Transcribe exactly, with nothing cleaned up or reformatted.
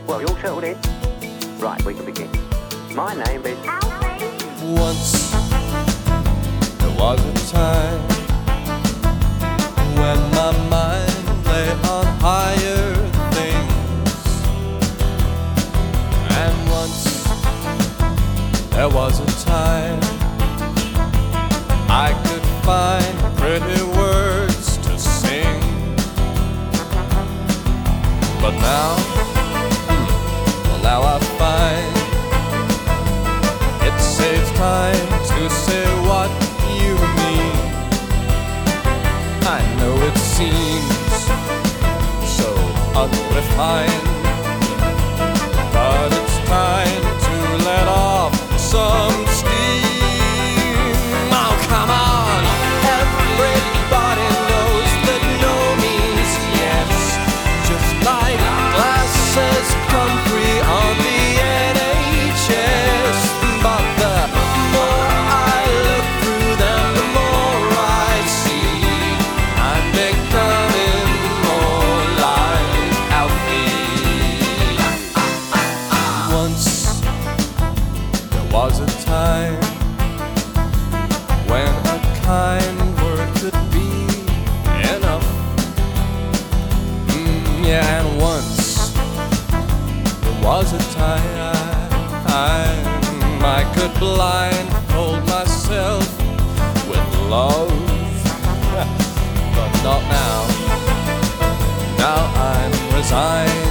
Well, you all settled in? Right, we can begin. My name is Alfie. Once there was a time when my mind lay on higher things, and once there was a time I could find pretty words to sing. But now, well now I find it saves time to say what you mean. I know it seems so unrefined, but it's time to let off some steam. Oh, come on! Everybody knows that no means yes, just like glasses come free on the N H S. But the more I look through them, the more I see I'm becoming more like Alfie. Once there was a time when a kind word could be enough. Mm, yeah, and once there was a time I, I could blindfold myself with love. But not now. Now I'm resigned.